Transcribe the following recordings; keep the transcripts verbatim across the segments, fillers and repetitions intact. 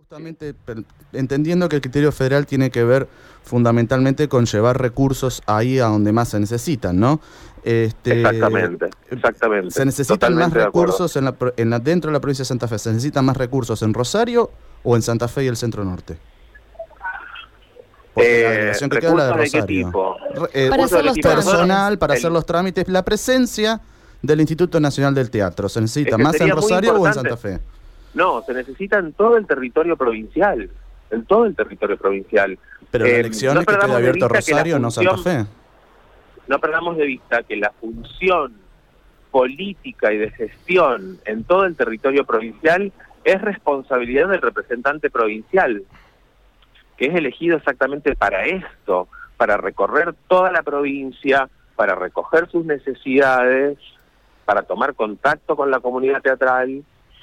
Justamente per- entendiendo que el criterio federal tiene que ver fundamentalmente con llevar recursos ahí a donde más se necesitan, ¿no? Este, Exactamente, exactamente. ¿Se necesitan Totalmente más de acuerdo. recursos en la, pro- en la- dentro de la provincia de Santa Fe? ¿Se necesitan más recursos en Rosario o en Santa Fe y el Centro Norte? Porque la Eh, delegación que queda es la de ¿recursos de qué Rosario. tipo? Re- eh, Para hacer los trámites. personal, para El- hacer los trámites, la presencia del Instituto Nacional del Teatro. ¿Se necesita Es que más en sería muy Rosario o en importante. Santa Fe? No, se necesita en todo el territorio provincial, en todo el territorio provincial. Pero la Eh, elección no es que quede perdamos de abierto vista que la Rosario, no Santa función- Fe. No perdamos de vista que la función política y de gestión en todo el territorio provincial es responsabilidad del representante provincial, que es elegido exactamente para esto, para recorrer toda la provincia, para recoger sus necesidades, para tomar contacto con la comunidad teatral.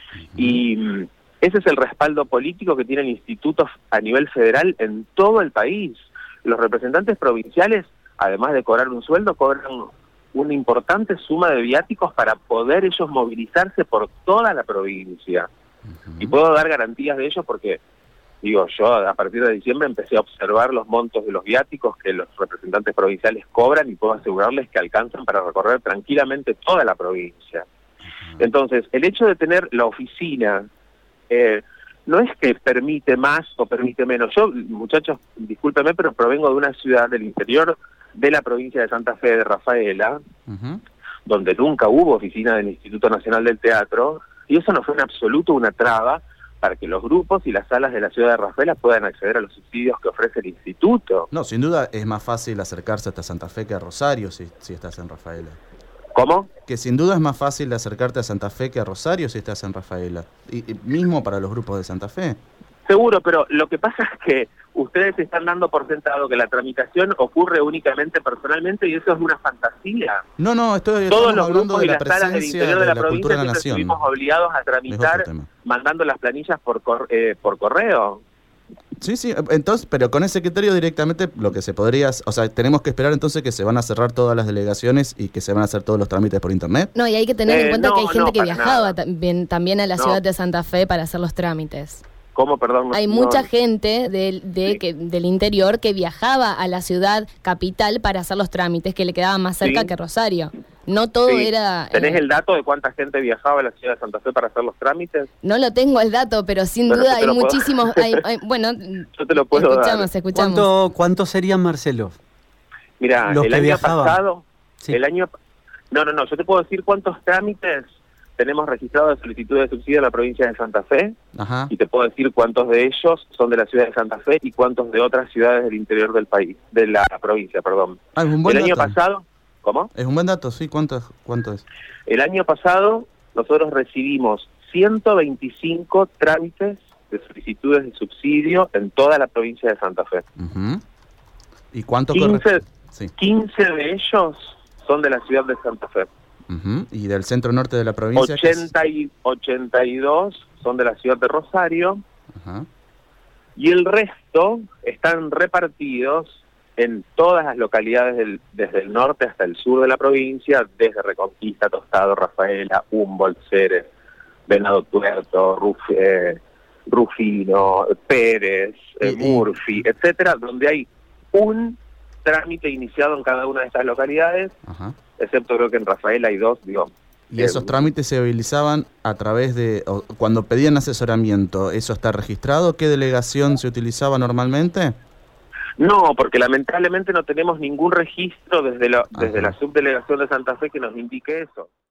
Y mm, ese es el respaldo político que tienen institutos a nivel federal en todo el país. Los representantes provinciales, además de cobrar un sueldo, cobran una importante suma de viáticos para poder ellos movilizarse por toda la provincia. Y puedo dar garantías de ello porque, digo, yo a partir de diciembre empecé a observar los montos de los viáticos que los representantes provinciales cobran y puedo asegurarles que alcanzan para recorrer tranquilamente toda la provincia. Entonces, el hecho de tener la oficina eh, no es que permite más o permite menos. Yo, muchachos, discúlpeme, pero provengo de una ciudad del interior de la provincia de Santa Fe, de Rafaela, Uh-huh. donde nunca hubo oficina del Instituto Nacional del Teatro, y eso no fue en absoluto una traba para que los grupos y las salas de la ciudad de Rafaela puedan acceder a los subsidios que ofrece el instituto. No, sin duda es más fácil acercarse hasta Santa Fe que a Rosario si, si estás en Rafaela. ¿Cómo? Que sin duda es más fácil acercarte a Santa Fe que a Rosario si estás en Rafaela. Y, y mismo para los grupos de Santa Fe. Seguro, pero lo que pasa es que ustedes están dando por sentado que la tramitación ocurre únicamente personalmente y eso es una fantasía. No, no, estoy Todos estamos los hablando grupos de y la las salas del presencia interior de la, cultura provincia de la siempre nación. estuvimos obligados a Es otro tramitar tema. mandando las planillas por, cor- eh, por correo. Sí, sí, entonces, pero con ese criterio directamente lo que se podría, o sea, tenemos que esperar entonces que se van a cerrar todas las delegaciones y que se van a hacer todos los trámites por internet. No, y hay que tener Eh, en cuenta no, que hay gente no, que para viajaba nada. también, también a la No. ciudad de Santa Fe para hacer los trámites. ¿Cómo, perdón? No- Hay no- mucha gente del, de, Sí. que, del interior que viajaba a la ciudad capital para hacer los trámites, que le quedaba más cerca Sí. que Rosario. No todo Sí. era... ¿Tenés eh, el dato de cuánta gente viajaba a la ciudad de Santa Fe para hacer los trámites? No lo tengo el dato, pero sin Bueno, duda yo te hay lo puedo- muchísimos... hay- hay- bueno, Yo te lo puedo escuchamos, dar. escuchamos. ¿Cuánto, ¿Cuánto serían, Marcelo? Mira, Los el que año viajaban. pasado, Sí. el año, no, no, no, yo te puedo decir cuántos trámites tenemos registrados de solicitud de subsidio en la provincia de Santa Fe Ajá. y te puedo decir cuántos de ellos son de la ciudad de Santa Fe y cuántos de otras ciudades del interior del país, de la provincia, perdón. Ah, es un buen El año dato. pasado, ¿cómo? Es un buen dato, sí. ¿Cuánto, es- cuánto es? El año pasado nosotros recibimos ciento veinticinco trámites de solicitudes de subsidio en toda la provincia de Santa Fe. Ujú. ¿Y cuánto quince, corre? Sí. quince de ellos son de la ciudad de Santa Fe. Ujú. ¿Y del centro norte de la provincia? que es- ochenta y, ochenta y dos son de la ciudad de Rosario Ajá. y el resto están repartidos en todas las localidades del- desde el norte hasta el sur de la provincia, desde Reconquista, Tostado, Rafaela, Humboldt, Ceres, Venado Tuerto, Ruf, eh, Rufino, Pérez, eh, Y- y- Murphy, etcétera, donde hay un trámite iniciado en cada una de estas localidades, Ajá. excepto creo que en Rafaela hay dos, digo. ¿Y eh, esos trámites se habilizaban a través de, o cuando pedían asesoramiento, eso está registrado? ¿Qué delegación se utilizaba normalmente? No, porque lamentablemente no tenemos ningún registro desde la, desde Ajá. la subdelegación de Santa Fe que nos indique eso.